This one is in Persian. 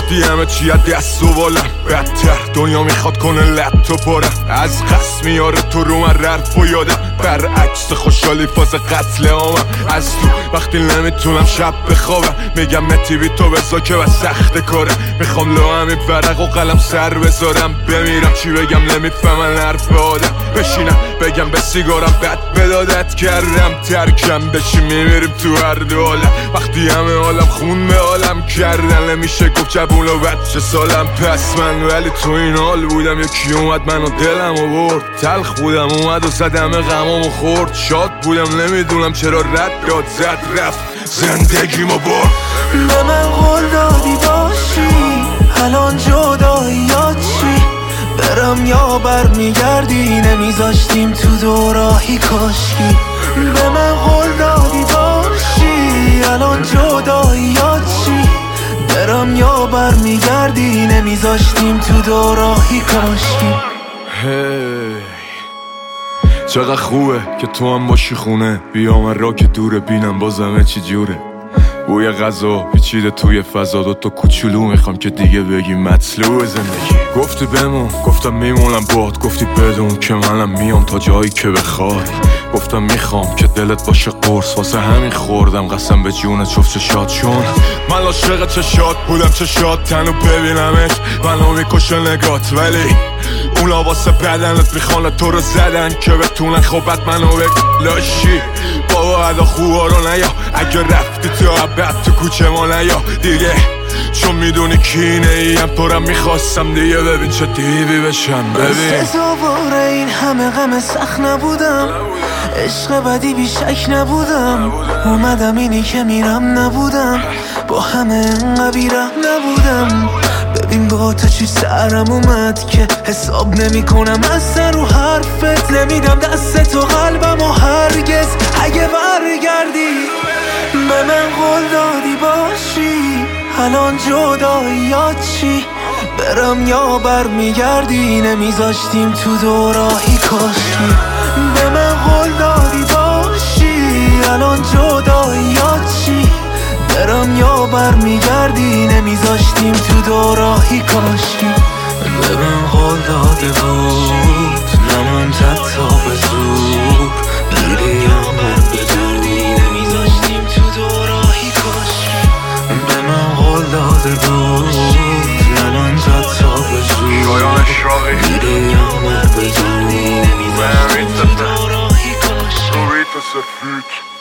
وقتی همه چی از دست و بالم بدتر دنیا میخواد کنه لطو پارم از قصد میاره تو رو من رفت و یادم برعکس خوشحالی فاز قتل عامم از تو وقتی نمیتونم شب بخوابم میگم متی بی تو بزا که و سخت کاره میخوام لو همین ورق و قلم سر بذارم بمیرم چی بگم نمیفهمن حرف آدم بشینم بگم به سیگارم بد بدادت کردم ترکم بشی میمیریم تو هر دو حالم وقتی همه حالم خون به حالم کردن نمیشه گفت جبون و بچه سالم پس من ولی تو این حال بودم یکی اومد منو دلم و برد تلخ بودم اومد و زدم غمامو خورد شاد بودم نمیدونم چرا رد داد زد رفت زندگیمو برد به من قول دادی باشی الان جداییات چی برم یا برمیگردی نمیذاشتیم تو دوراهی کاشکی به من قول دادی باشی الان جداییات چی برم یا برمیگردی نمیذاشتیم تو دوراهی کاشکی چقدر خوبه که تو هم باشی خونه بیا من را که دوره بینم بازمه چی جوره بوی غذا پیچیده توی فضا دوتا کوچولو میخوام که دیگه بگی مطلوب زندگی گفتی بمون گفتم میمونم باد گفتی بدون که منم میام تا جایی که بخوای گفتم میخوام که دلت باشه قرص واسه همین خوردم قسم به جونت جفت چشات چون من عاشق چشات بودم چشات تنو ببینمش منو میکشه نگات ولی اونا واسه بدنت میخوانه تو رو زدن که بتونن خوبت منو بلاشی بابا ادا خوبا رو نیا اگه رفتی تو عبد تو کوچه ما نیا دیگه چون میدونی کینه ایم تو رو میخواستم دیگه ببین چه دیوی بشم ببین سزاوار این همه غم سخت نبودم عشق بدی بیشک نبودم اومدم اینی که میرم نبودم با همه انقدر بیرم نبودم ببین با تو چی سرم اومد که حساب نمی کنم از سر رو حرفت نمیدم دست تو قلبم و هرگز اگه برگردی به من قول دادی باشی الان جداییات چی برم یا برمیگردی نمیذاشتیم تو دوراهی کاشکی به من قول دادی باشی الان جداییات چی برم یا برمیگردی نمیذاشتیم تو دوراهی کاشکی به من قول داده بود نمون تا به زور دیدی یا من بدونی نمیذاشتیم تو دوراهی کاشکی به من قول داده بود نمون تا به زور دیدی یا من بدونی نمیذاشتیم تو دوراهی کاشکی